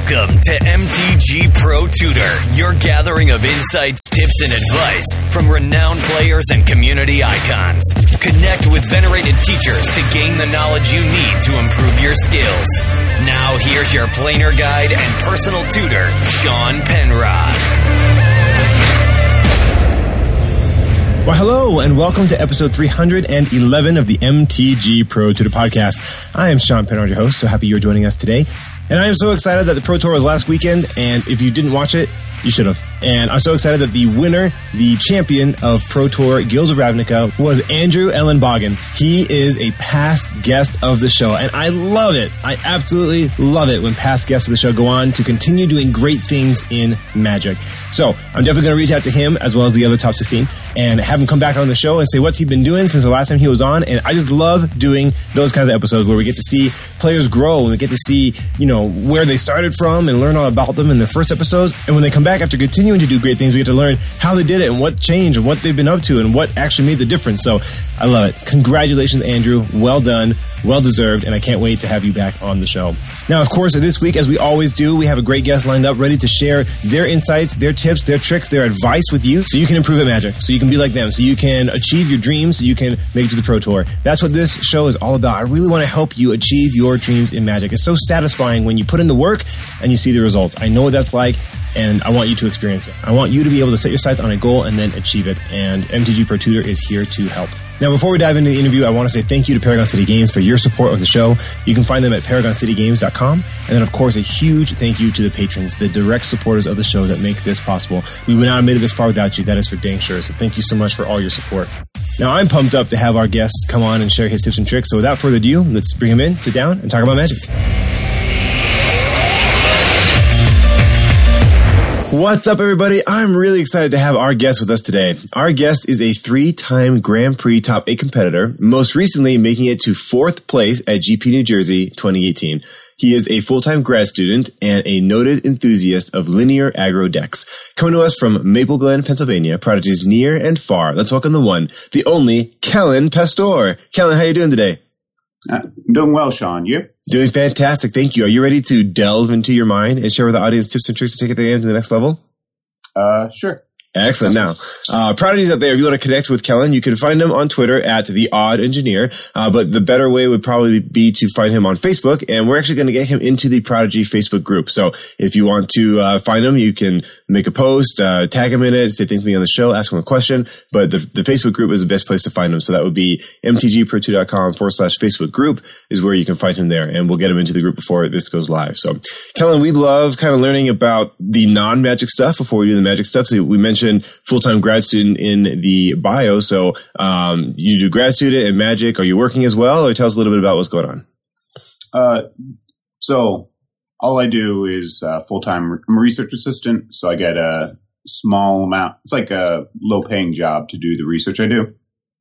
Welcome to MTG Pro Tutor, your gathering of insights, tips, and advice from renowned players and community icons. Connect with venerated teachers to gain the knowledge you need to improve your skills. Now here's your planer guide and personal tutor, Sean Penrod. Well, hello, and welcome to episode 311 of the MTG Pro Tutor Podcast. I am Sean Penrod, your host, so happy you're joining us today. And I am so excited that the Pro Tour was last weekend, and if you didn't watch it, you should have. And I'm so excited that the winner, the champion of Pro Tour Guilds of Ravnica, was Andrew Ellenbogen. He is a past guest of the show, and I love it. I absolutely love it when past guests of the show go on to continue doing great things in Magic. So I'm definitely going to reach out to him as well as the other top 16 and have him come back on the show and say what's he been doing since the last time he was on. And I just love doing those kinds of episodes where we get to see players grow and we get to see, where they started from and learn all about them in their first episodes. And when they come back after continuing to do great things, we get to learn how they did it and what changed and what they've been up to and what actually made the difference. So I love it. Congratulations, Andrew. Well done. Well deserved. And I can't wait to have you back on the show. Now, of course, this week, as we always do, we have a great guest lined up ready to share their insights, their tips, their tricks, their advice with you so you can improve at Magic, so you can be like them, so you can achieve your dreams, so you can make it to the Pro Tour. That's what this show is all about. I really want to help you achieve your dreams in Magic. It's so satisfying when you put in the work and you see the results. I know what that's like, and I want you to experience it. I want you to be able to set your sights on a goal and then achieve it, and MTG Pro Tutor is here to help. Now, before we dive into the interview, I want to say thank you to Paragon City Games for your support of the show. You can find them at ParagonCityGames.com. And then, of course, a huge thank you to the patrons, the direct supporters of the show that make this possible. We would not have made it this far without you. That is for dang sure. So thank you so much for all your support. Now, I'm pumped up to have our guest come on and share his tips and tricks. So without further ado, let's bring him in, sit down, and talk about Magic. What's up, everybody? I'm really excited to have our guest with us today. Our guest is a 3-time Grand Prix Top 8 competitor, most recently making it to 4th place at GP New Jersey 2018. He is a full-time grad student and a noted enthusiast of linear aggro decks. Coming to us from Maple Glen, Pennsylvania, prodigies near and far. Let's welcome the one, the only, Kellen Pastor. Kellen, how you doing today? I'm doing well, Sean. You? Doing fantastic. Thank you. Are you ready to delve into your mind and share with the audience tips and tricks to take the game to the next level? Sure. Excellent. Now, prodigies out there, if you want to connect with Kellen, you can find him on Twitter at The Odd Engineer. But the better way would probably be to find him on Facebook. And we're actually going to get him into the Prodigy Facebook group. So if you want to find him, you can make a post, tag him in it, say things to me on the show, ask him a question. But the Facebook group is the best place to find him. So that would be mtgpro2.com/Facebook group is where you can find him there. And we'll get him into the group before this goes live. So, Kellen, we love kind of learning about the non-Magic stuff before we do the Magic stuff. So we mentioned full-time grad student in the bio. So you do grad student and Magic. Are you working as well? Or tell us a little bit about what's going on. So all I do is full-time. I'm a research assistant, so I get a small amount. It's like a low-paying job to do the research I do.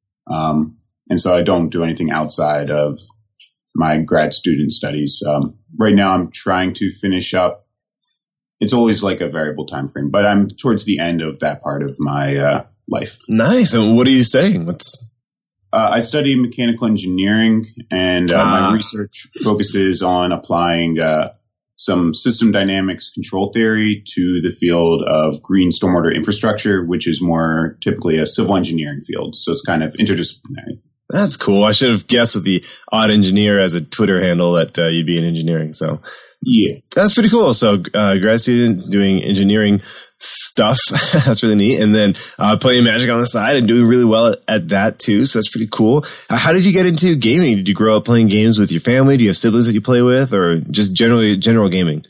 And so I don't do anything outside of my grad student studies. Right now I'm trying to finish up. It's always like a variable time frame, but I'm towards the end of that part of my life. Nice. And what are you studying? I study mechanical engineering, and my research focuses on applying some system dynamics control theory to the field of green stormwater infrastructure, which is more typically a civil engineering field. So it's kind of interdisciplinary. That's cool. I should have guessed with the Odd Engineer as a Twitter handle that you'd be in engineering. So yeah, that's pretty cool. So grad student doing engineering stuff. That's really neat. And then playing Magic on the side and doing really well at that too. So that's pretty cool. How did you get into gaming? Did you grow up playing games with your family? Do you have siblings that you play with, or just general gaming?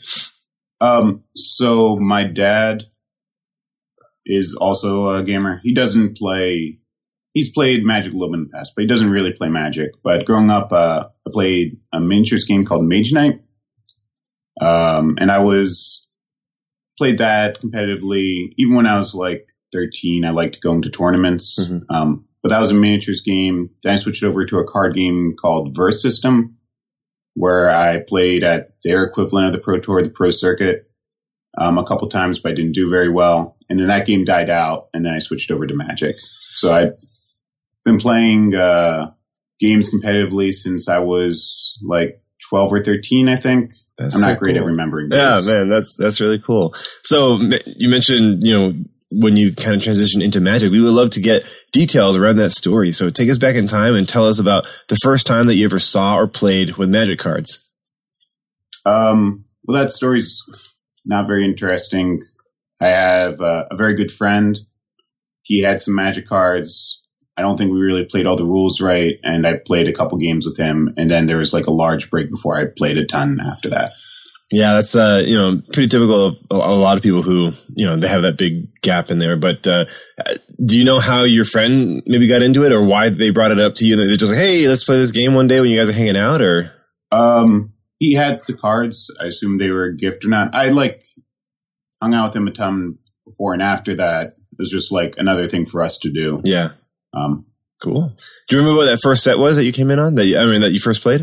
So my dad is also a gamer. He doesn't play. He's played Magic a little bit in the past, but he doesn't really play Magic. But growing up, I played a miniatures game called Mage Knight. And I played that competitively. Even when I was like 13, I liked going to tournaments. Mm-hmm. But that was a miniatures game. Then I switched over to a card game called Verse System, where I played at their equivalent of the Pro Tour, the Pro Circuit, a couple times, but I didn't do very well. And then that game died out, and then I switched over to Magic. So I've been playing games competitively since I was like 12 or 13, I think. I'm not great at remembering dates. Yeah, man, that's really cool. So you mentioned, when you kind of transition into Magic, we would love to get details around that story. So take us back in time and tell us about the first time that you ever saw or played with Magic cards. Well, that story's not very interesting. I have a very good friend. He had some Magic cards. I don't think we really played all the rules right, and I played a couple games with him, and then there was like a large break before I played a ton after that. Yeah, that's pretty typical of a lot of people who they have that big gap in there. But do you know how your friend maybe got into it, or why they brought it up to you? They're just like, "Hey, let's play this game one day when you guys are hanging out," or he had the cards. I assume they were a gift or not. I hung out with him a ton before and after that. It was just like another thing for us to do. Yeah. Cool. Do you remember what that first set was that you came in on? That you first played?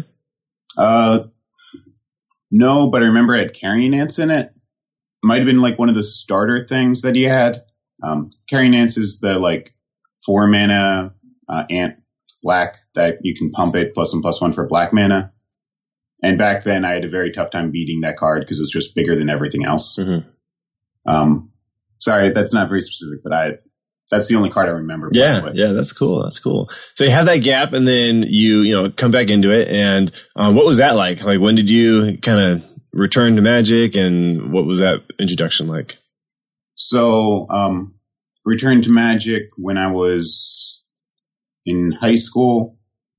No, but I remember it had Carrying Ants in it. Might have been like one of the starter things that he had. Carrying Ants is the 4 mana ant black that you can pump it +1/+1 for black mana. And back then I had a very tough time beating that card because it was just bigger than everything else. Mm-hmm. Sorry, that's not very specific, but that's the only card I remember. Yeah, that's cool. That's cool. So you have that gap, and then you come back into it. And what was that like? Like, when did you kind of return to Magic, and what was that introduction like? So, returned to Magic when I was in high school.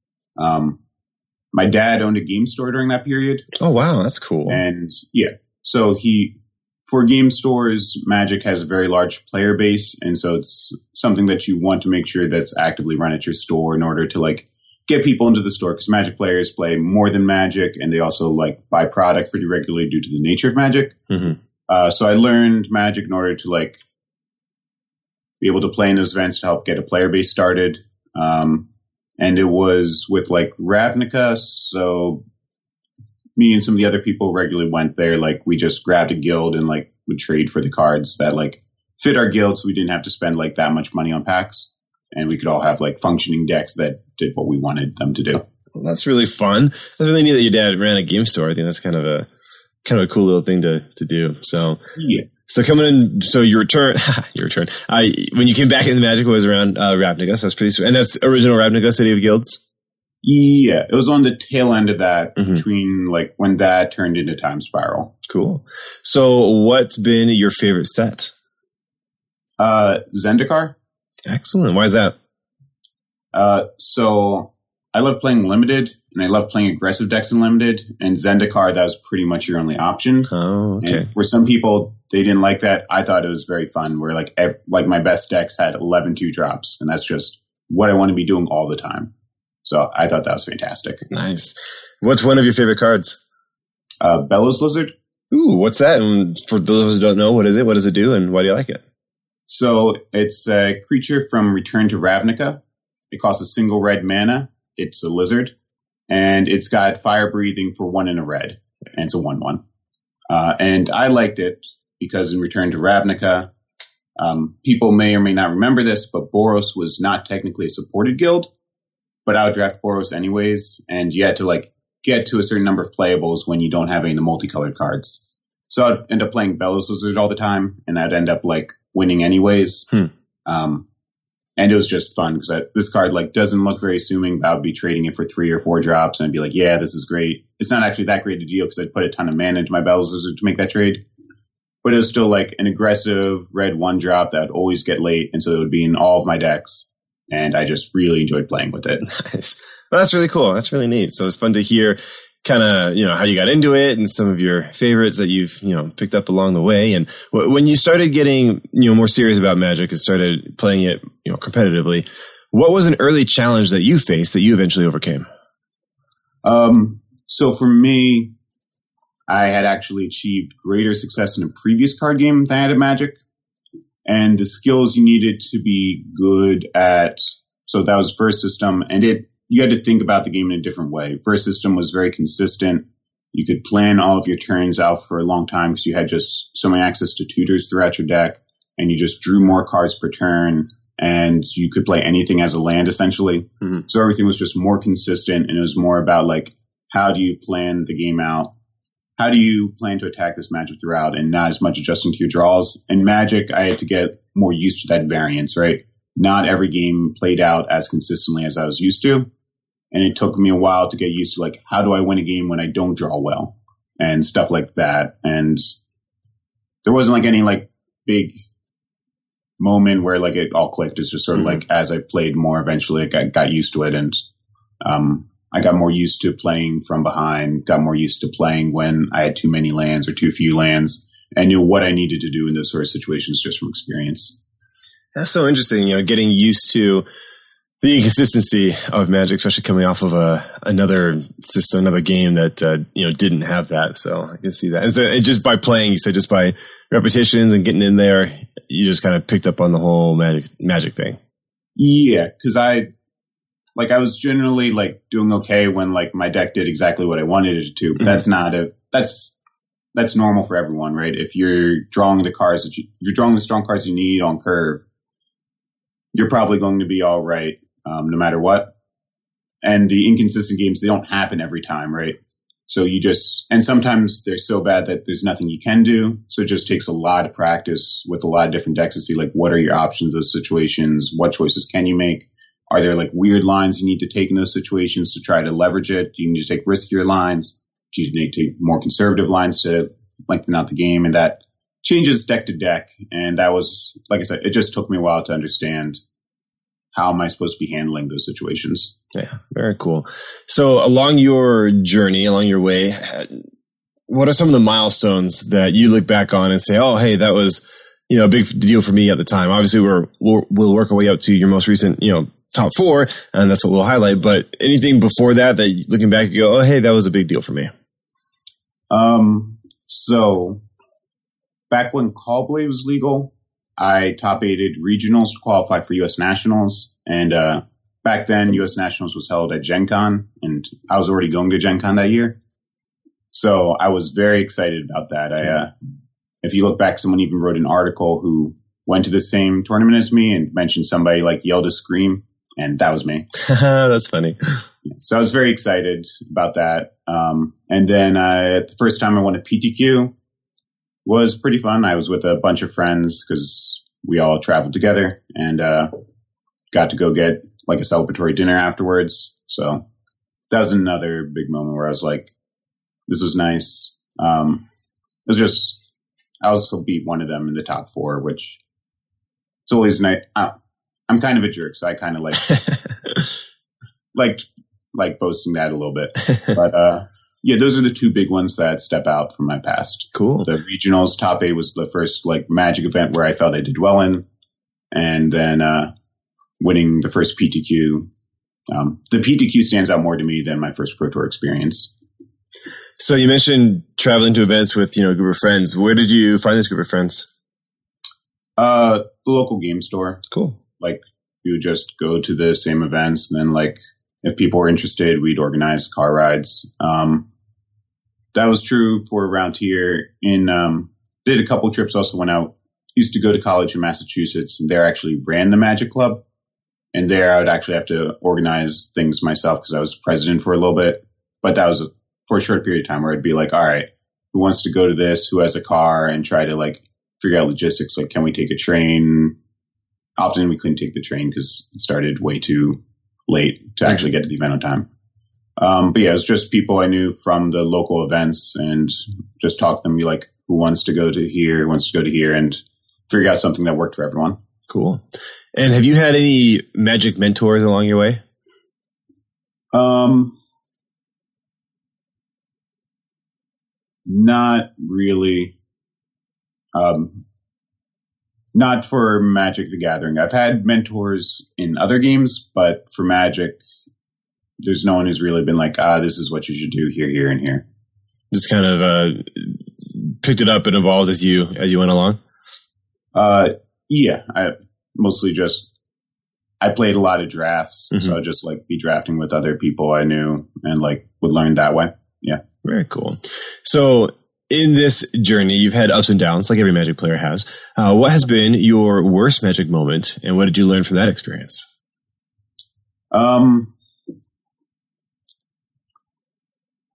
My dad owned a game store during that period. Oh, wow, that's cool. And so for game stores, Magic has a very large player base, and so it's something that you want to make sure that's actively run at your store in order to get people into the store, because Magic players play more than Magic, and they also buy product pretty regularly due to the nature of Magic. Mm-hmm. So I learned Magic in order to be able to play in those events to help get a player base started. And it was with Ravnica, so me and some of the other people regularly went there. We just grabbed a guild and would trade for the cards that fit our guild, so we didn't have to spend that much money on packs, and we could all have functioning decks that did what we wanted them to do. Well, that's really fun. That's really neat that your dad ran a game store. I think that's kind of a cool little thing to do. So yeah. So coming in, so your return. When you came back into Magic was around Ravnica. So that's pretty sweet. And that's original Ravnica, City of Guilds. Yeah, it was on the tail end of that, mm-hmm. between when that turned into Time Spiral. Cool. So what's been your favorite set? Zendikar. Excellent. Why is that? So I love playing Limited, and I love playing aggressive decks in Limited, and Zendikar, that was pretty much your only option. Oh, okay. And for some people, they didn't like that. I thought it was very fun, where my best decks had 11 2-drops, and that's just what I want to be doing all the time. So I thought that was fantastic. Nice. What's one of your favorite cards? Bellows Lizard. Ooh, what's that? And for those who don't know, what is it? What does it do, and why do you like it? So it's a creature from Return to Ravnica. It costs a single red mana. It's a lizard, and it's got fire breathing for 1 and a red, and it's a 1/1. And I liked it because in Return to Ravnica, people may or may not remember this, but Boros was not technically a supported guild, but I would draft Boros anyways, and you had to get to a certain number of playables when you don't have any of the multicolored cards. So I'd end up playing Bellows Lizard all the time, and I'd end up winning anyways. And it was just fun because this card doesn't look very assuming, but I would be trading it for 3 or 4 drops, and I'd be like, yeah, this is great. It's not actually that great a deal because I'd put a ton of mana into my Bellows Lizard to make that trade. But it was still an aggressive red 1-drop that would always get late, and so it would be in all of my decks. And I just really enjoyed playing with it. Nice. Well, that's really cool. That's really neat. So it's fun to hear kind of, how you got into it and some of your favorites that you've, picked up along the way. And when you started getting, more serious about Magic and started playing it, competitively, what was an early challenge that you faced that you eventually overcame? So for me, I had actually achieved greater success in a previous card game than I had at Magic. And the skills you needed to be good at, so that was first system, and you had to think about the game in a different way. First system was very consistent. You could plan all of your turns out for a long time because you had just so many access to tutors throughout your deck, and you just drew more cards per turn, and you could play anything as a land essentially. Mm-hmm. So everything was just more consistent, and it was more about how do you plan the game out? How do you plan to attack this matchup throughout, and not as much adjusting to your draws? In Magic, I had to get more used to that variance, right? Not every game played out as consistently as I was used to. And it took me a while to get used to, like, how do I win a game when I don't draw well? And stuff like that. And there wasn't like any like big moment where like it all clicked. It's just sort of like as I played more, eventually I got used to it, and I got more used to playing from behind, got more used to playing when I had too many lands or too few lands, and knew what I needed to do in those sort of situations just from experience. That's so interesting, getting used to the inconsistency of Magic, especially coming off of another system, another game that didn't have that. So I can see that. And so just by playing, you said just by repetitions and getting in there, you just kind of picked up on the whole Magic thing. Yeah, because I was generally like doing okay when like my deck did exactly what I wanted it to. But that's normal for everyone, right? If you're drawing the cards you're drawing the strong cards you need on curve, you're probably going to be all right. No matter what. And the inconsistent games, they don't happen every time, right? So and sometimes they're so bad that there's nothing you can do. So it just takes a lot of practice with a lot of different decks to see like what are your options in those situations? What choices can you make? Are there like weird lines you need to take in those situations to try to leverage it? Do you need to take riskier lines? Do you need to take more conservative lines to lengthen out the game? And that changes deck to deck. And that was, like I said, it just took me a while to understand how am I supposed to be handling those situations? Yeah, very cool. So along your journey, along your way, what are some of the milestones that you look back on and say, oh, hey, that was, a big deal for me at the time? Obviously, we'll work our way up to your most recent, top 4, and that's what we'll highlight. But anything before that looking back, you go, oh, hey, that was a big deal for me. So back when Call Blade was legal, I top 8'd regionals to qualify for U.S. Nationals. And back then, U.S. Nationals was held at Gen Con, and I was already going to Gen Con that year. So I was very excited about that. If you look back, someone even wrote an article who went to the same tournament as me and mentioned somebody like yelled a scream, and that was me. That's funny. So I was very excited about that. And then the first time I won a PTQ was pretty fun. I was with a bunch of friends because we all traveled together, and got to go get like a celebratory dinner afterwards. So that was another big moment where I was like, this was nice. It was just, I also beat one of them in the top 4, which it's always nice. I'm kind of a jerk, so I kind of like boasting that a little bit. But yeah, those are the 2 big ones that step out from my past. Cool. The regionals top 8 was the first like Magic event where I felt I did well in, and then winning the first PTQ. The PTQ stands out more to me than my first Pro Tour experience. So you mentioned traveling to events with a group of friends. Where did you find this group of friends? The local game store. Cool. Like you would just go to the same events, and then like if people were interested, we'd organize car rides. That was true for around here. Did a couple trips. Also went out. Used to go to college in Massachusetts, and there actually ran the Magic Club. And there I would actually have to organize things myself because I was president for a little bit. But that was for a short period of time where I'd be like, all right, who wants to go to this? Who has a car? And try to like figure out logistics. Like, can we take a train? Often we couldn't take the train because it started way too late to actually get to the event on time. But yeah, it was just people I knew from the local events, and just talk to them, be like, who wants to go to here, who wants to go to here, and figure out something that worked for everyone. Cool. And have you had any Magic mentors along your way? Not really. Not for Magic the Gathering. I've had mentors in other games, but for Magic, there's no one who's really been like, this is what you should do here, here, and here. Just kind of picked it up and evolved as you went along? Yeah. I mostly I played a lot of drafts, so I'd just like be drafting with other people I knew and like would learn that way. Yeah. Very cool. So in this journey, you've had ups and downs like every Magic player has. What has been your worst Magic moment, and what did you learn from that experience?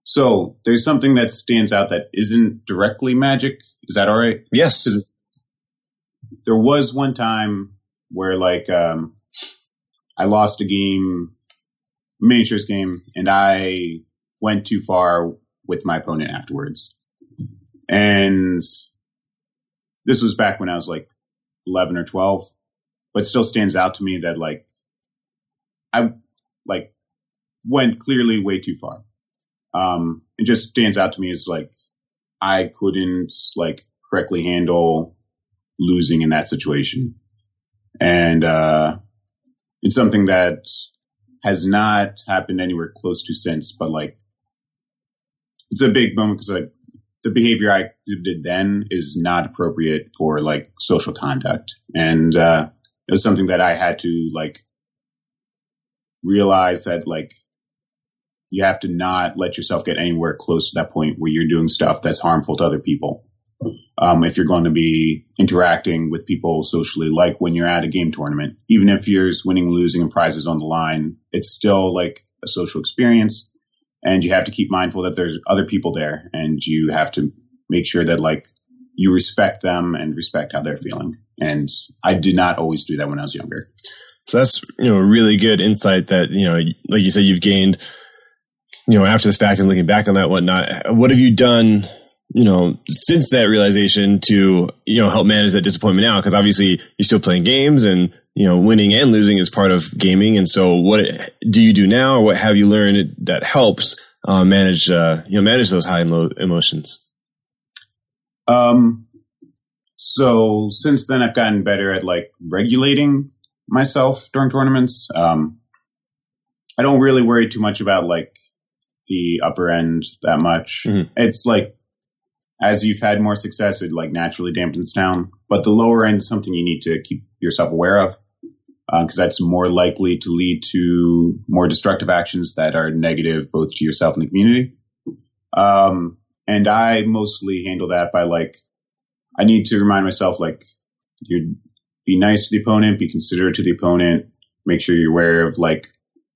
So there's something that stands out that isn't directly Magic. Is that all right? Yes. There was one time where like I lost a game, miniatures game, and I went too far with my opponent afterwards. And this was back when I was like 11 or 12, but it still stands out to me that like I like went clearly way too far. It just stands out to me as like I couldn't like correctly handle losing in that situation. And it's something that has not happened anywhere close to since, but like it's a big moment because like the behavior I did then is not appropriate for like social conduct. And it was something that I had to like realize that like you have to not let yourself get anywhere close to that point where you're doing stuff that's harmful to other people. If you're going to be interacting with people socially, like when you're at a game tournament, even if you're winning, losing, and prizes on the line, it's still like a social experience. And you have to keep mindful that there's other people there, and you have to make sure that like you respect them and respect how they're feeling. And I did not always do that when I was younger. So that's, really good insight that, like you said, you've gained, after the fact and looking back on that, whatnot. What have you done, since that realization to, help manage that disappointment now? Because obviously you're still playing games and, winning and losing is part of gaming. And so what do you do now, or what have you learned that helps manage those high and low emotions? So since then I've gotten better at like regulating myself during tournaments. I don't really worry too much about like the upper end that much. Mm-hmm. It's like, as you've had more success, it like naturally dampens down. But the lower end is something you need to keep yourself aware of, because that's more likely to lead to more destructive actions that are negative both to yourself and the community. And I mostly handle that by like, I need to remind myself like, you be nice to the opponent, be considerate to the opponent, make sure you're aware of like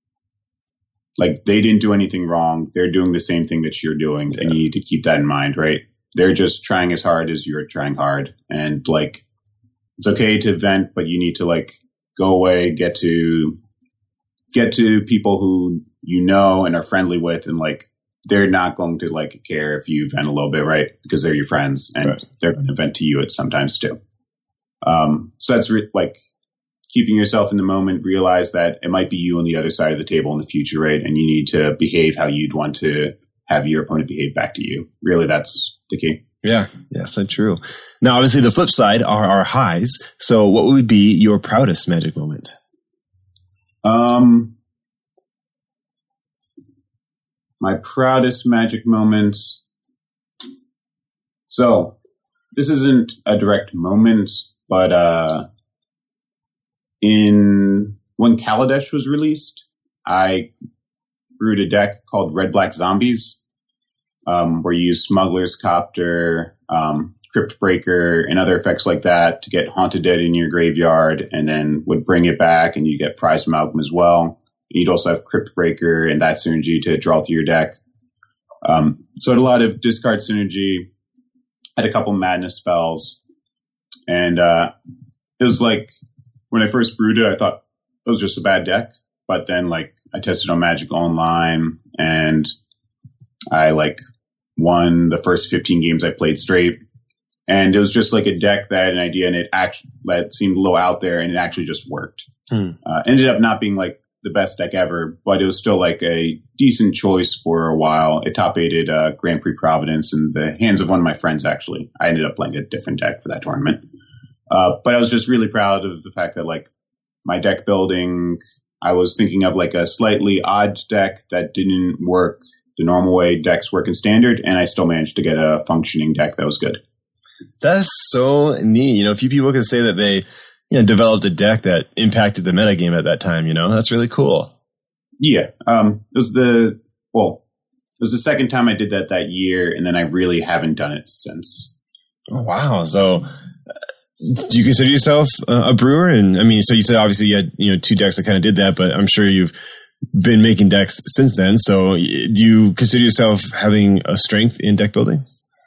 they didn't do anything wrong. They're doing the same thing that you're doing, and you need to keep that in mind, right? They're just trying as hard as you're trying hard. And like, it's okay to vent, but you need to like go away, get to people who and are friendly with, and like, they're not going to like care if you vent a little bit, right? Because they're your friends, and right. They're going to vent to you at sometimes too. So that's like keeping yourself in the moment, realize that it might be you on the other side of the table in the future, right? And you need to behave how you'd want to have your opponent behave back to you. Really, that's the key. Yeah, so true. Now, obviously, the flip side are our highs. So what would be your proudest Magic moment? My proudest Magic moment. So this isn't a direct moment, but when Kaladesh was released, I brewed a deck called Red Black Zombies, where you use Smuggler's Copter, Crypt Breaker, and other effects like that to get Haunted Dead in your graveyard, and then would bring it back, and you get Prized Amalgam as well. You'd also have Crypt Breaker and that synergy to draw to your deck. So had a lot of discard synergy, had a couple madness spells, and it was like, when I first brewed it, I thought it was just a bad deck. But then like I tested on Magic Online, and I like won the first 15 games I played straight. And it was just like a deck that had an idea, and it actually seemed a little out there, and it actually just worked. Ended up not being like the best deck ever, but it was still like a decent choice for a while. It top aided Grand Prix Providence in the hands of one of my friends, actually. I ended up playing a different deck for that tournament. But I was just really proud of the fact that like my deck building, I was thinking of like a slightly odd deck that didn't work the normal way decks work in Standard, and I still managed to get a functioning deck that was good. That's so neat. a few people can say that they developed a deck that impacted the metagame at that time. That's really cool. Yeah. It was the second time I did that year, and then I really haven't done it since. Oh, wow. So do you consider yourself a brewer? And I mean, so you said obviously you had, two decks that kind of did that, but I'm sure you've been making decks since then. So do you consider yourself having a strength in deck building?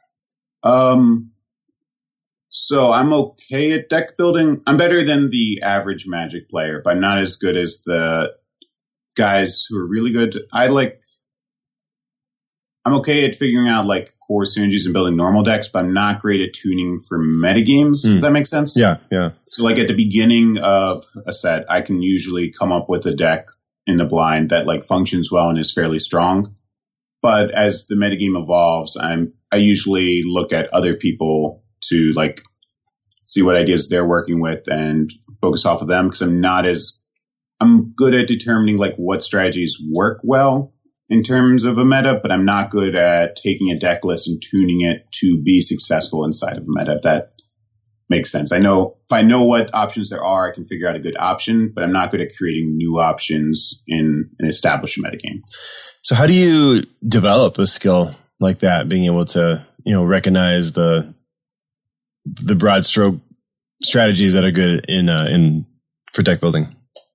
So I'm okay at deck building. I'm better than the average Magic player, but I'm not as good as the guys who are really good. I'm okay at figuring out like core synergies and building normal decks, but I'm not great at tuning for metagames. If that makes sense? Yeah. So like at the beginning of a set, I can usually come up with a deck in the blind that like functions well and is fairly strong. But as the metagame evolves, I usually look at other people to like see what ideas they're working with and focus off of them, because I'm good at determining like what strategies work well in terms of a meta, but I'm not good at taking a deck list and tuning it to be successful inside of a meta, if that makes sense. If I know what options there are, I can figure out a good option, but I'm not good at creating new options in an established metagame. So how do you develop a skill like that, being able to, recognize the broad stroke strategies that are good for deck building?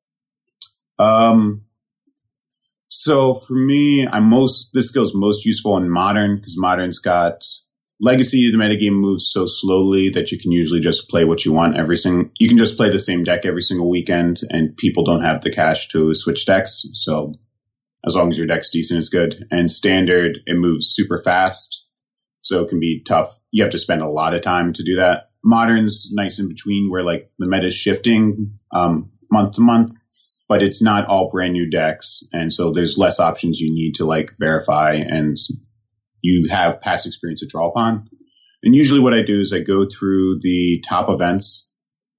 So for me, this skill is most useful in Modern, because Modern's got Legacy. The metagame moves so slowly that you can usually just play what you want you can just play the same deck every single weekend, and people don't have the cash to switch decks. So as long as your deck's decent, it's good. And Standard, it moves super fast, so it can be tough. You have to spend a lot of time to do that. Modern's nice in between, where like the meta is shifting month to month, but it's not all brand new decks, and so there's less options you need to like verify, and you have past experience to draw upon. And usually what I do is I go through the top events,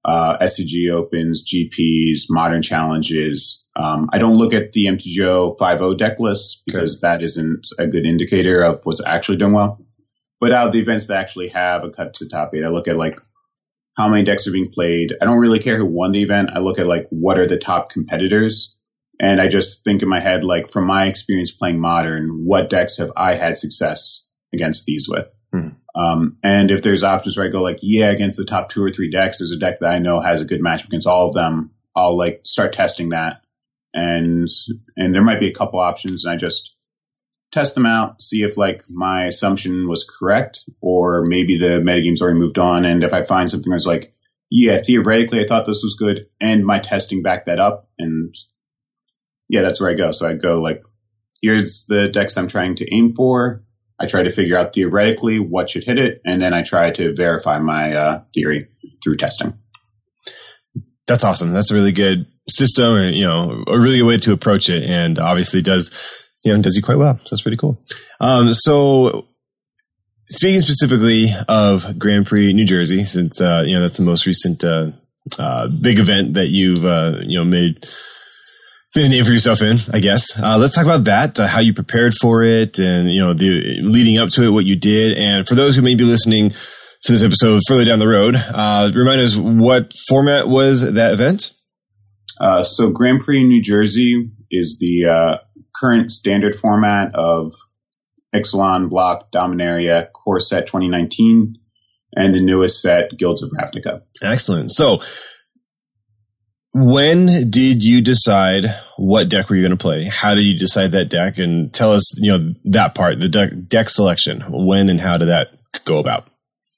SCG Opens, GPs, Modern Challenges. I don't look at the MTGO 5.0 deck list, because that isn't a good indicator of what's actually doing well. But out of the events that actually have a cut to top 8, I look at like how many decks are being played. I don't really care who won the event. I look at like what are the top competitors. And I just think in my head, like from my experience playing Modern, what decks have I had success against these with? And if there's options where I go like, against the top 2 or 3 decks, there's a deck that I know has a good matchup against all of them, I'll like start testing that. And there might be a couple options, and I just test them out, see if like my assumption was correct, or maybe the metagame's already moved on. And if I find something that's like, theoretically I thought this was good, and my testing backed that up, and that's where I go. So I go like, here's the decks I'm trying to aim for. I try to figure out theoretically what should hit it, and then I try to verify my theory through testing. That's awesome. That's a really good system, and a really good way to approach it, and obviously does you quite well. So that's pretty cool. So speaking specifically of Grand Prix New Jersey, since that's the most recent big event that you've made a name for yourself in, I guess. Let's talk about that, how you prepared for it, and the leading up to it, what you did. And for those who may be listening to this episode further down the road, remind us, what format was that event? So Grand Prix New Jersey is the current standard format of Ixalan, Block, Dominaria, Core Set 2019, and the newest set, Guilds of Ravnica. Excellent. So when did you decide what deck were you going to play? How did you decide that deck? And tell us, that part, the deck selection. When and how did that go about?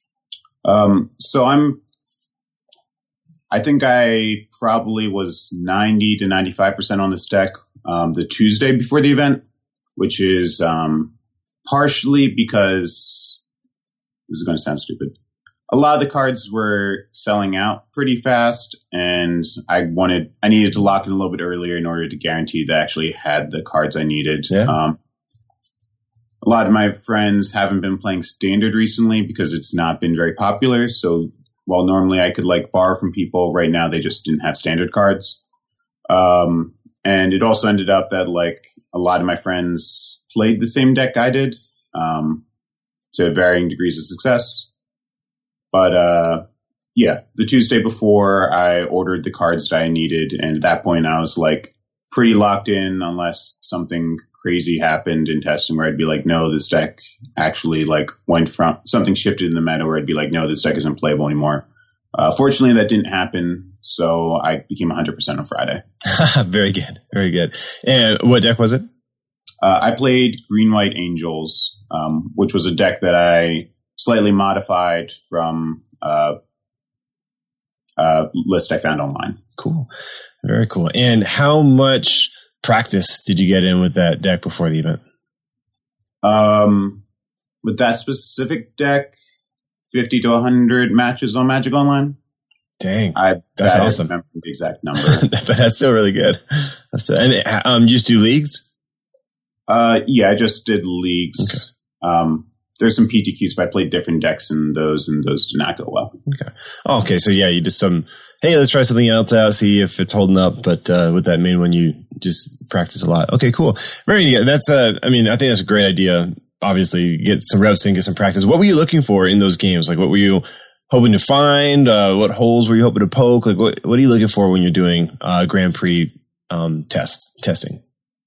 I think I probably was 90 to 95% on this deck the Tuesday before the event, which is partially because, this is going to sound stupid, a lot of the cards were selling out pretty fast, and I needed to lock in a little bit earlier in order to guarantee that I actually had the cards I needed. Yeah. A lot of my friends haven't been playing Standard recently because it's not been very popular. So while normally I could like borrow from people, right now they just didn't have Standard cards. And it also ended up that like a lot of my friends played the same deck I did, to varying degrees of success. But the Tuesday before, I ordered the cards that I needed, and at that point I was like pretty locked in, unless something crazy happened in testing where I'd be like, no, this deck actually like went from something shifted in the meta where I'd be like, no, this deck isn't playable anymore. Fortunately, that didn't happen, so I became 100% on Friday. Very good. Very good. And what deck was it? I played Green-White Angels, which was a deck that I slightly modified from a list I found online. Cool. Very cool. And how much practice did you get in with that deck before the event? With that specific deck, 50 to 100 matches on Magic Online. Dang, that's awesome. I don't remember the exact number. But that's still really good. And you just do leagues? Yeah, I just did leagues. Okay. There's some PTQs, but I played different decks in those, and those did not go well. Okay. Oh, okay. So yeah, you did some, hey, let's try something else out, see if it's holding up. But with that main one, you just practice a lot. Okay, cool. Very good. That's I think that's a great idea. Obviously, get some reps in, get some practice. What were you looking for in those games? Like, what were you hoping to find? What holes were you hoping to poke? Like, what are you looking for when you're doing Grand Prix testing?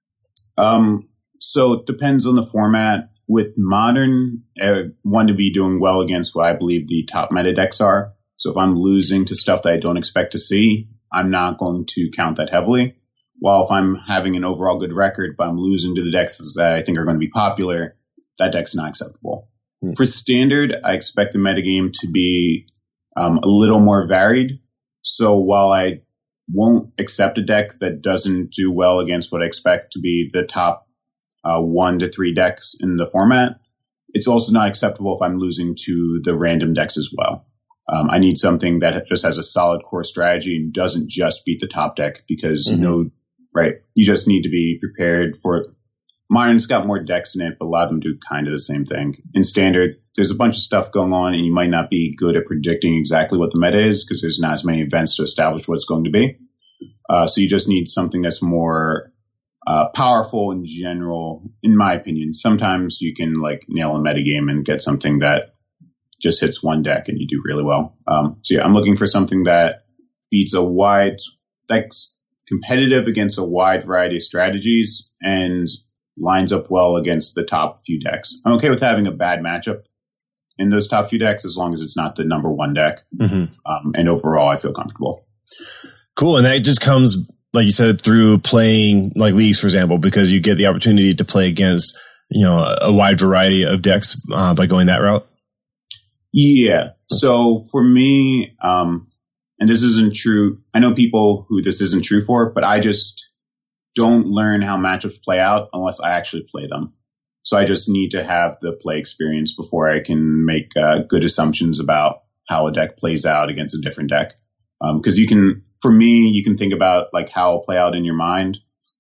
So it depends on the format. With Modern, I want to be doing well against what I believe the top meta decks are. So if I'm losing to stuff that I don't expect to see, I'm not going to count that heavily. While if I'm having an overall good record, but I'm losing to the decks that I think are going to be popular, that deck's not acceptable. For Standard, I expect the metagame to be a little more varied. So while I won't accept a deck that doesn't do well against what I expect to be the top 1 to 3 decks in the format, it's also not acceptable if I'm losing to the random decks as well. I need something that just has a solid core strategy and doesn't just beat the top deck because you just need to be prepared for it. Modern's got more decks in it, but a lot of them do kind of the same thing. In Standard, there's a bunch of stuff going on, and you might not be good at predicting exactly what the meta is because there's not as many events to establish what it's going to be. So you just need something that's more powerful in general, in my opinion. Sometimes you can nail a metagame and get something that just hits one deck and you do really well. So yeah, I'm looking for something that beats that's competitive against a wide variety of strategies and lines up well against the top few decks. I'm okay with having a bad matchup in those top few decks as long as it's not the number one deck. And overall, I feel comfortable. Cool. And that just comes, like you said, through playing like leagues, for example, because you get the opportunity to play against, a wide variety of decks by going that route. Yeah. So for me, and this isn't true. I know people who this isn't true for, but I just don't learn how matchups play out unless I actually play them. So I just need to have the play experience before I can make good assumptions about how a deck plays out against a different deck. Because you can think about how it'll play out in your mind.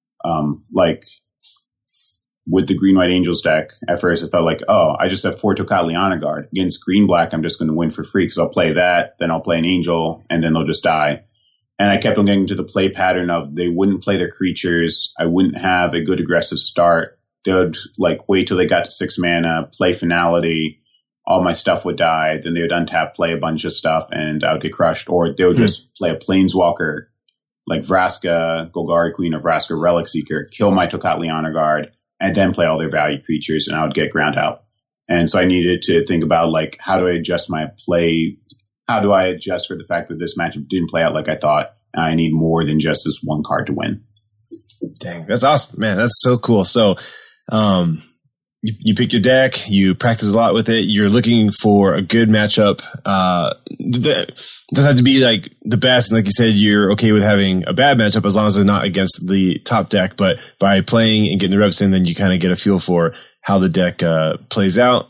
With the Green-White Angels deck, at first I felt I just have 4 Tocatli Honor Guard. Against Green-Black, I'm just going to win for free because I'll play that, then I'll play an Angel, and then they'll just die. And I kept on getting to the play pattern of they wouldn't play their creatures. I wouldn't have a good aggressive start. They would wait till they got to 6 mana, play Finality, all my stuff would die. Then they would untap, play a bunch of stuff, and I would get crushed. Or they would just play a Planeswalker like Vraska, Golgari Queen, or Vraska Relic Seeker, kill my Tocatli Honor Guard, and then play all their value creatures, and I would get ground out. And so I needed to think about how do I adjust my play? How do I adjust for the fact that this matchup didn't play out like I thought? And I need more than just this one card to win. Dang, that's awesome, man. That's so cool. So, you pick your deck, you practice a lot with it. You're looking for a good matchup. It doesn't have to be the best. And like you said, you're okay with having a bad matchup as long as it's not against the top deck. But by playing and getting the reps in, then you kind of get a feel for how the deck plays out.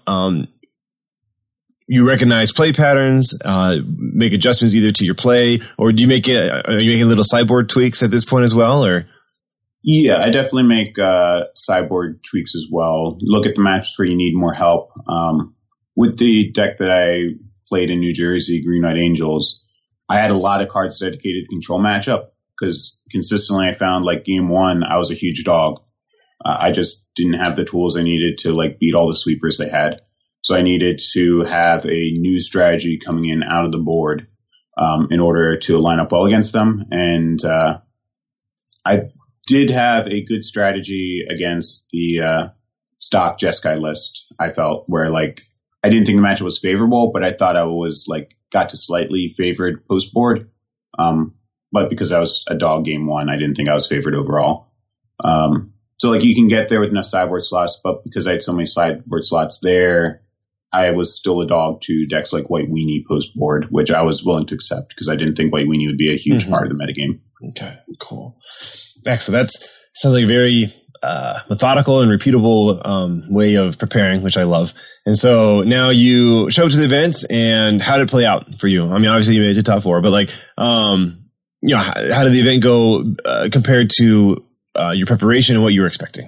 You recognize play patterns, make adjustments either to your play, or are you making little sideboard tweaks at this point as well, or? Yeah, I definitely make sideboard tweaks as well. Look at the matches where you need more help. With the deck that I played in New Jersey, Green-White Angels, I had a lot of cards dedicated to control matchup because consistently I found game 1, I was a huge dog. I just didn't have the tools I needed to beat all the sweepers they had. So I needed to have a new strategy coming in out of the board in order to line up well against them. And I did have a good strategy against the stock Jeskai list, I felt, where I didn't think the matchup was favorable, but I thought I was like got to slightly favored post board. But because I was a dog game one, I didn't think I was favored overall. So like you can get there with enough sideboard slots, but because I had so many sideboard slots there, I was still a dog to decks like White Weenie post board, which I was willing to accept because I didn't think White Weenie would be a huge part of the metagame. Okay, cool. Excellent. Sounds like a very methodical and repeatable way of preparing, which I love. And so now you show up to the events, and how did it play out for you? I mean, obviously you made it to top 4, but like, how did the event go compared to your preparation and what you were expecting?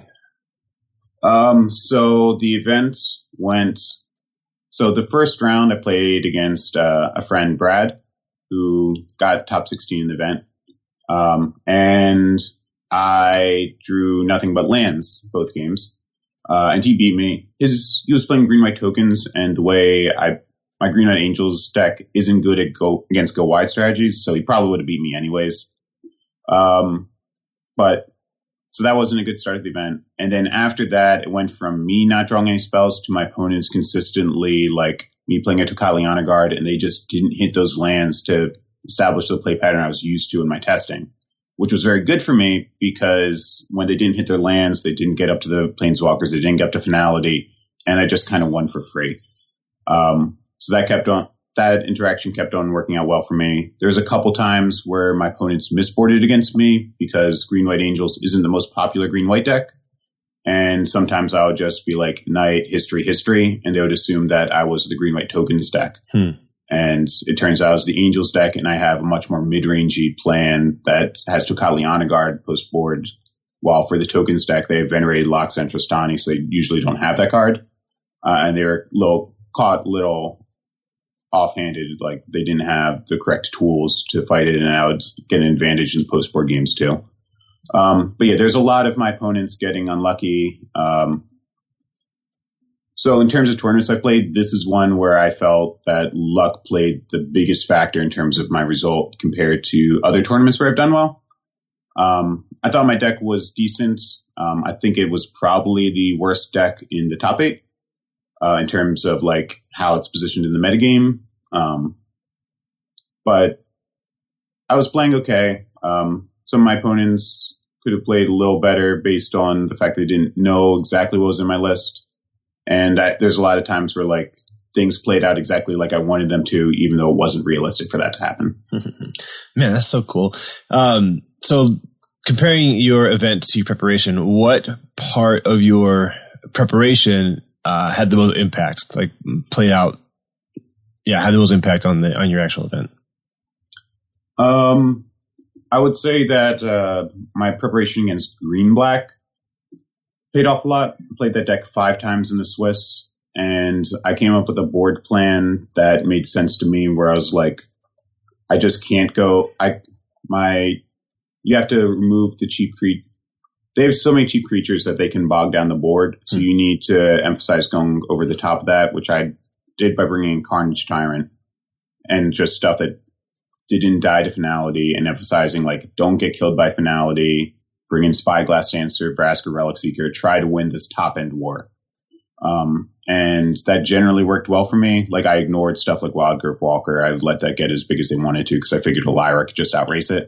So the event went. So the first round I played against a friend, Brad, who got top 16 in the event. And I drew nothing but lands both games. And he beat me. He was playing green-white tokens, and the way my green-white angels deck isn't good at against go-wide strategies, so he probably would have beat me anyways. So that wasn't a good start of the event. And then after that, it went from me not drawing any spells to my opponents consistently, like me playing a Tokaliana Guard, and they just didn't hit those lands to establish the play pattern I was used to in my testing, which was very good for me because when they didn't hit their lands, they didn't get up to the Planeswalkers, they didn't get up to finality, and I just kind of won for free. So that interaction kept on working out well for me. There's a couple times where my opponents misboarded against me because Green-White Angels isn't the most popular green-white deck. And sometimes I would just be like, Knight, history, and they would assume that I was the Green-White Tokens deck. And it turns out I was the Angels deck, and I have a much more mid-rangey plan that has Tokaliana Guard post-board, while for the Tokens deck, they have Venerated Lox and Trostani, so they usually don't have that card. And they were caught little offhanded, like they didn't have the correct tools to fight it, and I would get an advantage in post-board games too. But yeah, there's a lot of my opponents getting unlucky. So in terms of tournaments I played, this is one where I felt that luck played the biggest factor in terms of my result compared to other tournaments where I've done well. I thought my deck was decent. I think it was probably the worst deck in the top 8 in terms of like how it's positioned in the metagame. But I was playing okay. Some of my opponents could have played a little better based on the fact they didn't know exactly what was in my list. And there's a lot of times where like things played out exactly like I wanted them to, even though it wasn't realistic for that to happen. Man, that's so cool. So comparing your event to your preparation, what part of your preparation had the most impact, like played out? Yeah, had the most impact on your actual event? I would say that my preparation against Green-Black paid off a lot. I played that deck 5 times in the Swiss, and I came up with a board plan that made sense to me where I was like, I just can't go. You have to remove the cheap creature. They have so many cheap creatures that they can bog down the board. So you need to emphasize going over the top of that, which I did by bringing in Carnage Tyrant and just stuff that didn't die to finality, and emphasizing like, don't get killed by finality, bring in Spyglass Dancer, Vraska Relic Seeker, try to win this top end war. And that generally worked well for me. Like I ignored stuff like Wild Girth Walker. I let that get as big as they wanted to because I figured Elira could just outrace it.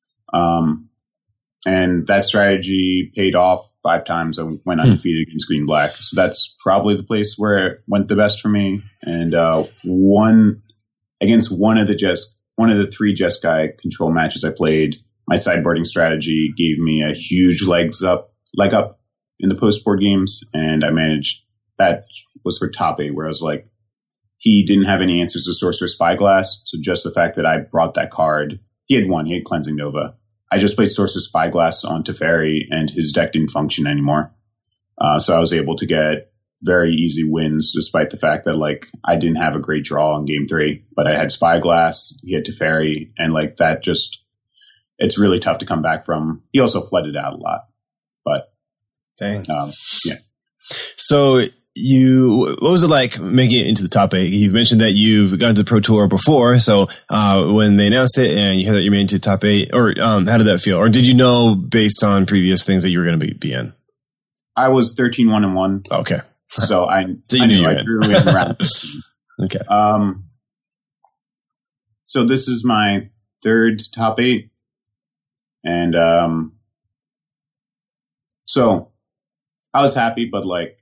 And that strategy paid off 5 times. I went undefeated against Green-Black. So that's probably the place where it went the best for me. And against one of the 3 Jeskai control matches I played, my sideboarding strategy gave me a huge leg up in the post-board games. And I managed, that was for top 8, where I was like, he didn't have any answers to Sorcerer Spyglass. So just the fact that I brought that card, he had Cleansing Nova. I just played Sorcerer Spyglass on Teferi, and his deck didn't function anymore. So I was able to get very easy wins, despite the fact that like I didn't have a great draw in game 3, but I had Spyglass, he had Teferi, and like that just, it's really tough to come back from. He also flooded out a lot, but dang. Yeah. So what was it like making it into the top 8? You mentioned that you've gone to the Pro Tour before. So when they announced it and you heard that you made it to top 8, or how did that feel? Or did you know based on previous things that you were going to be in? I was 13-1-1. Okay. So I knew I drew in round 15. Okay. So this is my third top 8. And so I was happy, but like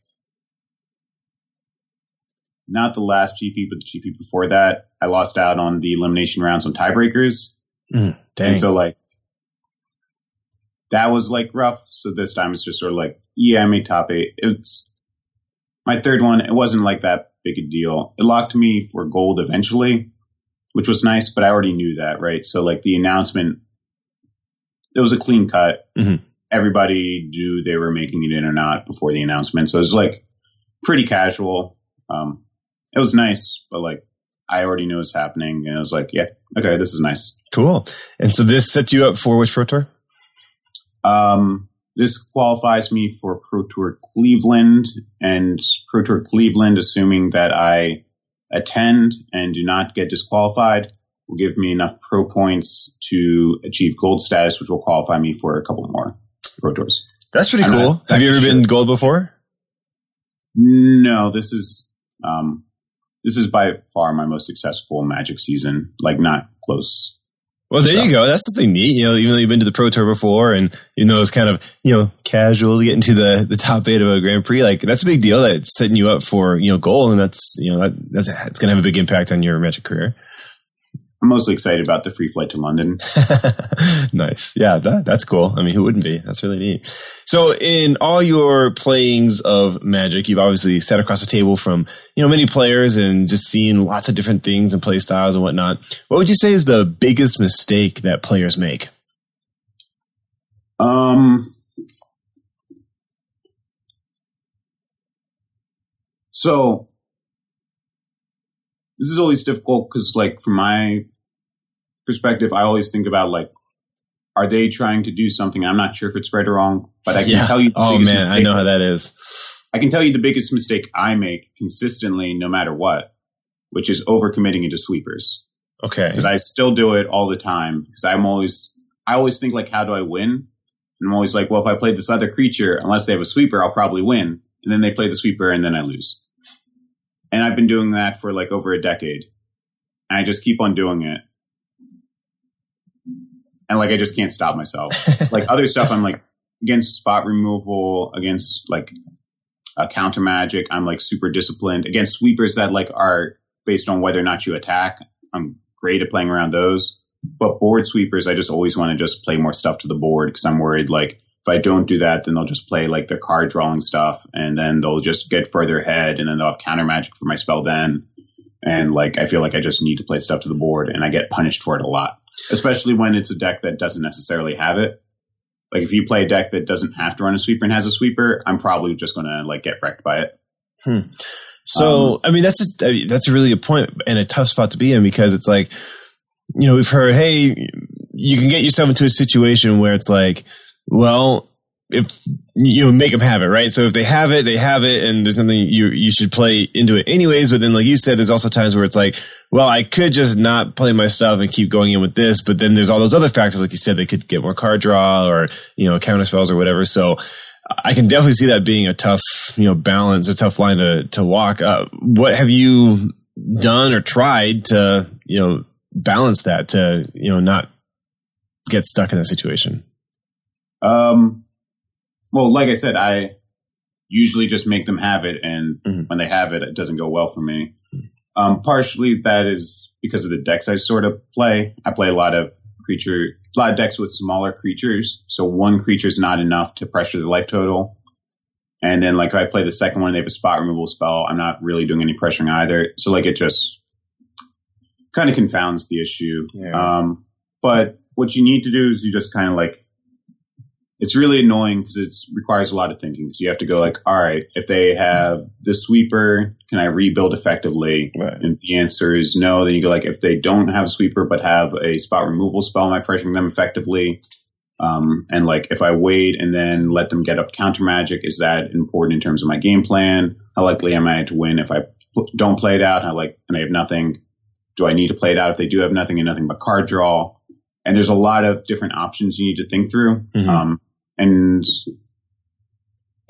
not the last GP, but the GP before that. I lost out on the elimination rounds on tiebreakers. Dang. And so like that was like rough. So this time it's just sort of like, yeah, I made top 8. It's my third one. It wasn't like that big a deal. It locked me for gold eventually, which was nice, but I already knew that, right? So like the announcement, it was a clean cut. Mm-hmm. Everybody knew they were making it in or not before the announcement. So it was like pretty casual. It was nice, but like I already knew it was happening. And I was like, yeah, okay, this is nice. Cool. And so this sets you up for which Pro Tour? This qualifies me for Pro Tour Cleveland, and Pro Tour Cleveland, assuming that I attend and do not get disqualified, will give me enough pro points to achieve gold status, which will qualify me for a couple more Pro Tours. That's pretty cool. Have you ever been gold before? No, this is by far my most successful Magic season. Like not close. Well, there you go. That's something neat. You know, even though you've been to the Pro Tour before and, you know, it's kind of, you know, casual to get into the top 8 of a Grand Prix, like that's a big deal. That's setting you up for, you know, gold. And that's, you know, it's going to have a big impact on your Magic career. I'm mostly excited about the free flight to London. Nice. Yeah, that's cool. I mean, who wouldn't be? That's really neat. So in all your playings of Magic, you've obviously sat across the table from, you know, many players and just seen lots of different things and play styles and whatnot. What would you say is the biggest mistake that players make? So this is always difficult because, like, from my perspective, I always think about, like, are they trying to do something? I'm not sure if it's right or wrong, but I can tell you the biggest mistake. I know how that is. I can tell you the biggest mistake I make consistently, no matter what, which is overcommitting into sweepers. Okay. Because I still do it all the time. Because I always think, like, how do I win? And I'm always like, well, if I play this other creature, unless they have a sweeper, I'll probably win. And then they play the sweeper and then I lose. And I've been doing that for like over a decade. And I just keep on doing it. And like, I just can't stop myself. Like other stuff, I'm like against spot removal, against like a counter magic. I'm like super disciplined against sweepers that like are based on whether or not you attack. I'm great at playing around those, but board sweepers, I just always want to just play more stuff to the board because I'm worried like if I don't do that, then they'll just play like the card drawing stuff and then they'll just get further ahead and then they'll have counter magic for my spell then. And like, I feel like I just need to play stuff to the board and I get punished for it a lot, especially when it's a deck that doesn't necessarily have it. Like if you play a deck that doesn't have to run a sweeper and has a sweeper, I'm probably just going to like get wrecked by it. So, I mean, that's a really good point and a tough spot to be in because it's like, you know, we've heard, hey, you can get yourself into a situation where it's like, well, if you know, make them have it, right? So if they have it, and there's nothing you should play into it anyways. But then, like you said, there's also times where it's like, well, I could just not play my stuff and keep going in with this. But then there's all those other factors, like you said, they could get more card draw or, you know, counter spells or whatever. So I can definitely see that being a tough, you know, balance, a tough line to walk. What have you done or tried to, you know, balance that to, you know, not get stuck in that situation? Well, like I said, I usually just make them have it. And when they have it, it doesn't go well for me. Partially that is because of the decks I sort of play. I play a lot of decks with smaller creatures. So one creature is not enough to pressure the life total. And then like if I play the second one, they have a spot removal spell. I'm not really doing any pressuring either. So like it just kind of confounds the issue. Yeah. But what you need to do is you just kind of like, it's really annoying because it requires a lot of thinking. Because you have to go like, all right, if they have the sweeper, can I rebuild effectively? Right. And if the answer is no, then you go like, if they don't have a sweeper but have a spot removal spell, am I pressuring them effectively? And like, if I wait and then let them get up counter magic, is that important in terms of my game plan? How likely am I to win if I don't play it out? And they have nothing? Do I need to play it out if they do have nothing and nothing but card draw? And there's a lot of different options you need to think through. And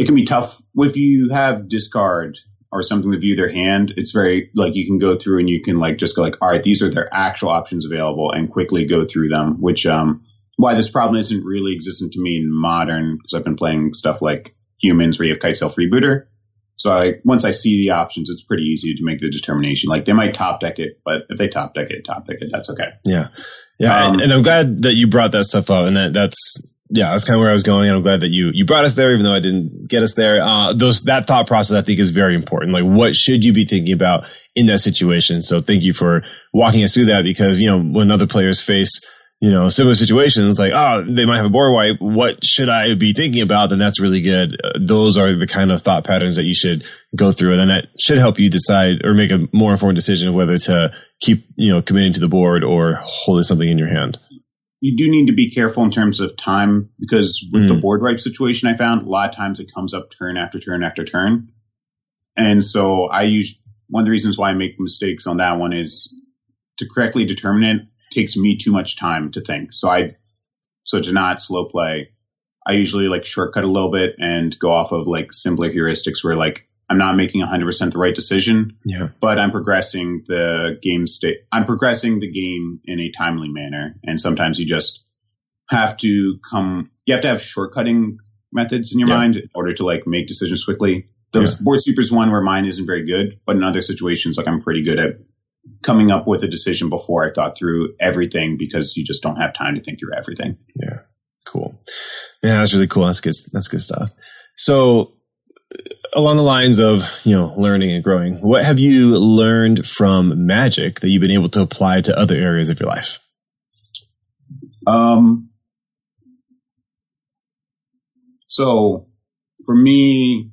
it can be tough if you have discard or something to view their hand. It's very like you can go through and you can like just go like, all right, these are their actual options available and quickly go through them, which why this problem isn't really existent to me in Modern, because I've been playing stuff like Humans where you have Kitesail Freebooter. So once I see the options, it's pretty easy to make the determination. Like they might top deck it, but if they top deck it, that's okay. Yeah. Yeah. And I'm glad that you brought that stuff up, and that's kind of where I was going. And I'm glad that you brought us there, even though I didn't get us there. That thought process, I think, is very important. Like, what should you be thinking about in that situation? So thank you for walking us through that, because, when other players face, similar situations, like, they might have a board wipe. What should I be thinking about? Then that's really good. Those are the kind of thought patterns that you should go through. And that should help you decide or make a more informed decision of whether to keep, committing to the board or holding something in your hand. You do need to be careful in terms of time, because with the board wipe situation, I found a lot of times it comes up turn after turn after turn. And so one of the reasons why I make mistakes on that one is to correctly determine it takes me too much time to think. So to not slow play, I usually like shortcut a little bit and go off of like simpler heuristics where like I'm not making 100% the right decision, but I'm progressing the game I'm progressing the game in a timely manner. And sometimes you just have to you have to have shortcutting methods in your mind in order to like make decisions quickly. The board sweeper is one where mine isn't very good, but in other situations, like I'm pretty good at coming up with a decision before I thought through everything, because you just don't have time to think through everything. Yeah. Cool. Yeah, that's really cool. That's good. That's good stuff. So along the lines of, learning and growing, what have you learned from Magic that you've been able to apply to other areas of your life? So for me,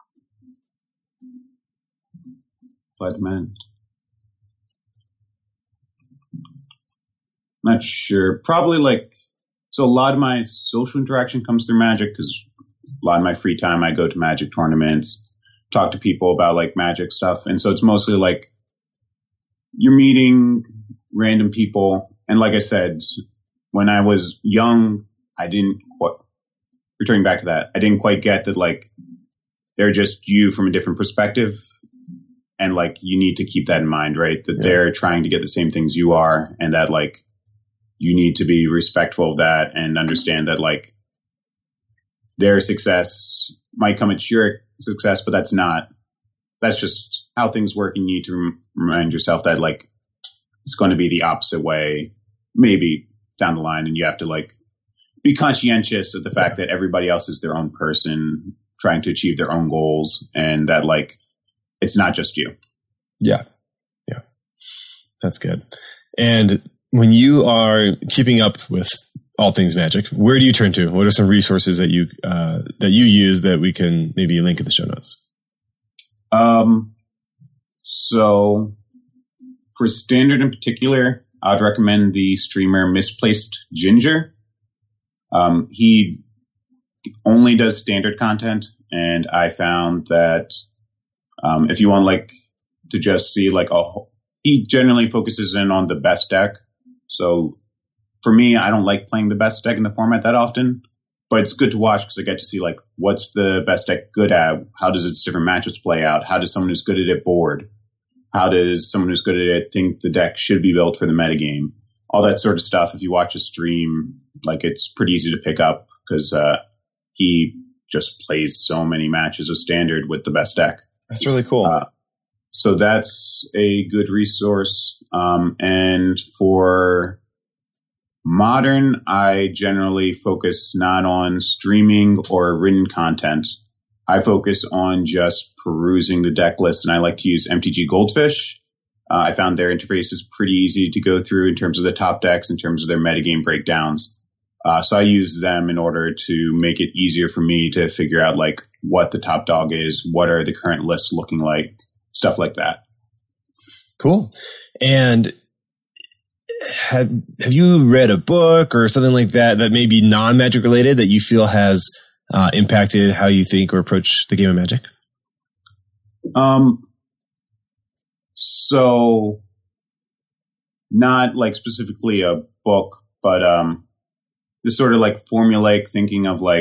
not sure. Probably so a lot of my social interaction comes through Magic, because a lot of my free time I go to Magic tournaments, talk to people about like Magic stuff. And so it's mostly like you're meeting random people. And like I said, when I was young, returning back to that, I didn't quite get that like they're just you from a different perspective. And like you need to keep that in mind, right? That they're trying to get the same things you are, and that like you need to be respectful of that and understand that like their success might come at your success, but that's just how things work. You need to remind yourself that like it's going to be the opposite way, maybe down the line. And you have to like be conscientious of the fact that everybody else is their own person trying to achieve their own goals, and that like it's not just you. Yeah. Yeah. That's good. And when you are keeping up with all things Magic, where do you turn to? What are some resources that you use that we can maybe link in the show notes? So for Standard in particular, I'd recommend the streamer Misplaced Ginger. He only does Standard content, and I found that if you want like to just see like he generally focuses in on the best deck. So for me, I don't like playing the best deck in the format that often, but it's good to watch because I get to see like what's the best deck good at? How does its different matchups play out? How does someone who's good at it board? How does someone who's good at it think the deck should be built for the metagame? All that sort of stuff. If you watch a stream, like it's pretty easy to pick up because he just plays so many matches of Standard with the best deck. That's really cool. So that's a good resource. And for Modern, I generally focus not on streaming or written content. I focus on just perusing the deck list, and I like to use MTG Goldfish. I found their interface is pretty easy to go through in terms of the top decks, in terms of their metagame breakdowns. So I use them in order to make it easier for me to figure out like what the top dog is, what are the current lists looking like, stuff like that. Cool. And have you read a book or something like that may be non-Magic related that you feel has impacted how you think or approach the game of Magic? So not like specifically a book, but this sort of like formulaic thinking of like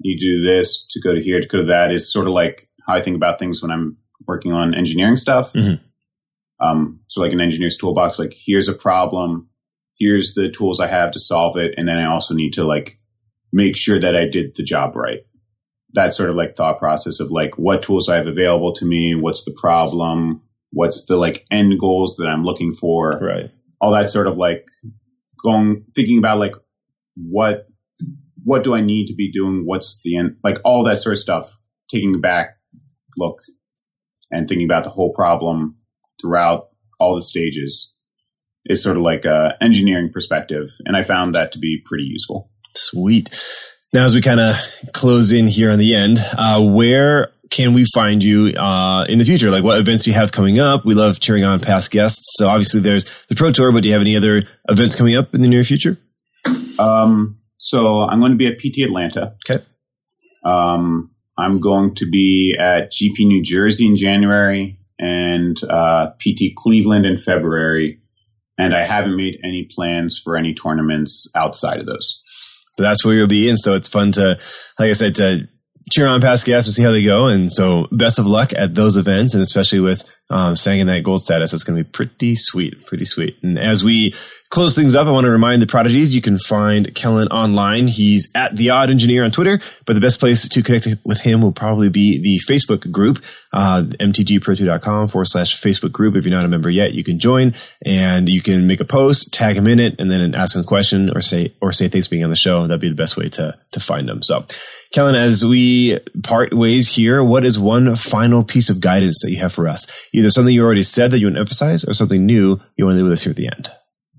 you do this to go to here, to go to that, is sort of like how I think about things when I'm working on engineering stuff. So like an engineer's toolbox, like here's a problem, here's the tools I have to solve it. And then I also need to like make sure that I did the job right. That sort of like thought process of like what tools I have available to me, what's the problem, what's the like end goals that I'm looking for. Right. All that sort of like thinking about like what do I need to be doing? What's the end? Like all that sort of stuff, taking a back look and thinking about the whole problem throughout all the stages is sort of like a engineering perspective. And I found that to be pretty useful. Sweet. Now, as we kind of close in here on the end, where can we find you in the future? Like what events do you have coming up? We love cheering on past guests. So obviously there's the Pro Tour, but do you have any other events coming up in the near future? So I'm going to be at PT Atlanta. Okay. I'm going to be at GP New Jersey in January and PT Cleveland in February. And I haven't made any plans for any tournaments outside of those. But that's where you'll be. And so it's fun to, like I said, to cheer on past guests and see how they go. And so best of luck at those events, and especially with staying in that gold status. It's going to be pretty sweet, pretty sweet. And as we close things up, I want to remind the Prodigies, you can find Kellen online. He's at The Odd Engineer on Twitter, but the best place to connect with him will probably be the Facebook group, mtgprotour.com/Facebook group. If you're not a member yet, you can join and you can make a post, tag him in it, and then ask him a question or say thanks for being on the show. That'd be the best way to find him. So Kellen, as we part ways here, what is one final piece of guidance that you have for us? Either something you already said that you want to emphasize or something new you want to leave with us here at the end.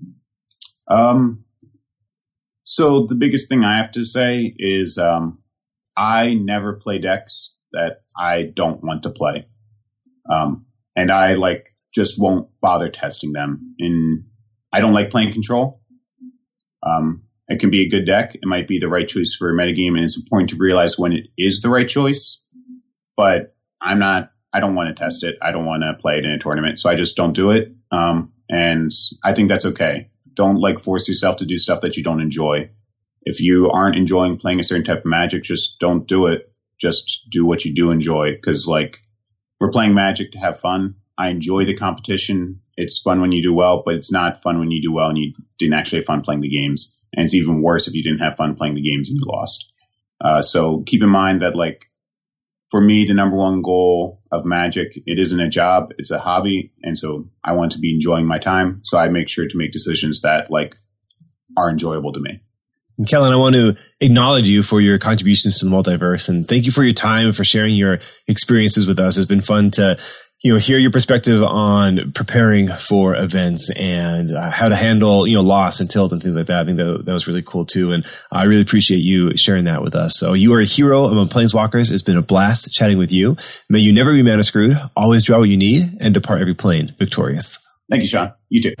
So the biggest thing I have to say is, I never play decks that I don't want to play. And I just won't bother testing them. I don't like playing control. It can be a good deck. It might be the right choice for a metagame, and it's important to realize when it is the right choice, but I don't want to test it. I don't want to play it in a tournament. So I just don't do it. And I think that's okay. Don't force yourself to do stuff that you don't enjoy. If you aren't enjoying playing a certain type of Magic, just don't do it. Just do what you do enjoy. Cause we're playing Magic to have fun. I enjoy the competition. It's fun when you do well, but it's not fun when you do well and you didn't actually have fun playing the games. And it's even worse if you didn't have fun playing the games and you lost. So keep in mind that for me, the number one goal of Magic, it isn't a job, it's a hobby. And so I want to be enjoying my time. So I make sure to make decisions that are enjoyable to me. And Kellen, I want to acknowledge you for your contributions to the multiverse, and thank you for your time and for sharing your experiences with us. It's been fun to hear your perspective on preparing for events and how to handle, loss and tilt and things like that. I think that was really cool too. And I really appreciate you sharing that with us. So you are a hero among Planeswalkers. It's been a blast chatting with you. May you never be mana screwed. Always draw what you need and depart every plane victorious. Thank you, Sean. You too.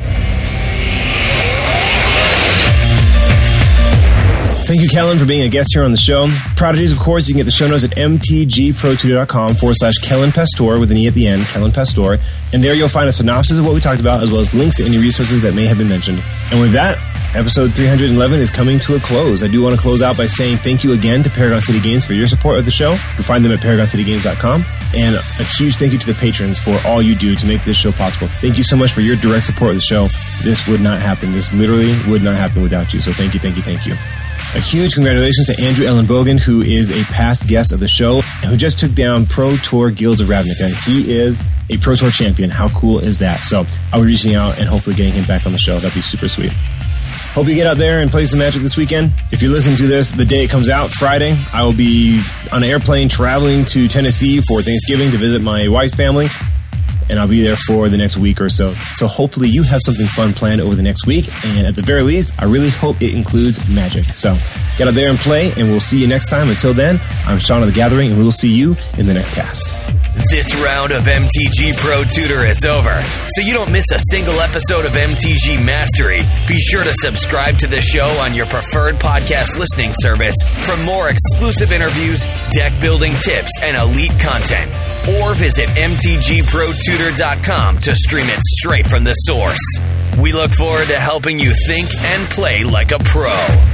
Thank you, Kellen, for being a guest here on the show. Prodigies, of course, you can get the show notes at mtgprotutor.com/Kellen Pastor with an E at the end, Kellen Pastor. And there you'll find a synopsis of what we talked about, as well as links to any resources that may have been mentioned. And with that, episode 311 is coming to a close. I do want to close out by saying thank you again to Paragon City Games for your support of the show. You can find them at ParagonCityGames.com. And a huge thank you to the patrons for all you do to make this show possible. Thank you so much for your direct support of the show. This would not happen. This literally would not happen without you. So thank you, thank you, thank you. A huge congratulations to Andrew Ellenbogen, who is a past guest of the show and who just took down Pro Tour Guilds of Ravnica. He is a Pro Tour champion. How cool is that? So I'll be reaching out and hopefully getting him back on the show. That'd be super sweet. Hope you get out there and play some Magic this weekend. If you're listening to this the day it comes out, Friday, I will be on an airplane traveling to Tennessee for Thanksgiving to visit my wife's family. And I'll be there for the next week or so. So hopefully you have something fun planned over the next week. And at the very least, I really hope it includes Magic. So get out there and play, and we'll see you next time. Until then, I'm Sean of the Gathering, and we will see you in the next cast. This round of MTG Pro Tutor is over, so you don't miss a single episode of MTG Mastery. Be sure to subscribe to the show on your preferred podcast listening service for more exclusive interviews, deck building tips, and elite content. Or visit mtgprotutor.com to stream it straight from the source. We look forward to helping you think and play like a pro.